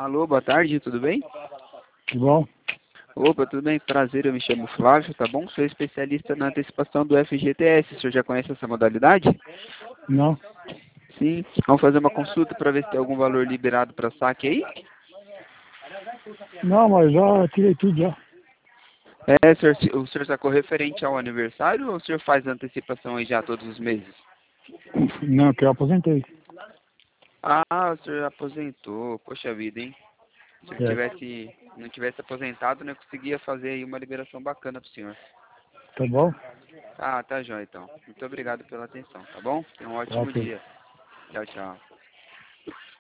Alô, boa tarde, tudo bem? Tudo bom? Opa, tudo bem? Prazer, eu me chamo Flávio, tá bom? Sou especialista na antecipação do FGTS. O senhor já conhece essa modalidade? Não? Sim. Vamos fazer uma consulta para ver se tem algum valor liberado para saque aí? Não, mas já tirei tudo já. O senhor sacou referente ao aniversário ou o senhor faz antecipação aí já todos os meses? Não, que eu aposentei. Ah, o senhor aposentou. Poxa vida, hein? Se ele É. não tivesse aposentado, né, eu conseguia fazer aí uma liberação bacana pro senhor. Tá bom? Ah, tá jóia então. Muito obrigado pela atenção, tá bom? Tenha um ótimo Ok. dia. Tchau, tchau.